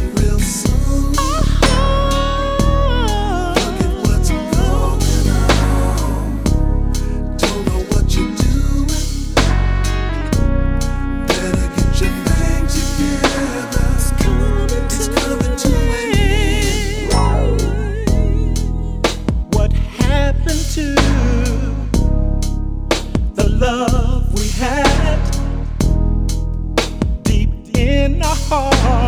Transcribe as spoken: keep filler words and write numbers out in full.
real soon. Look at what's going on. Don't know what you're doing. Better get your thing together. It's coming, it's coming to an end. What happened to the love we had deep in our heart?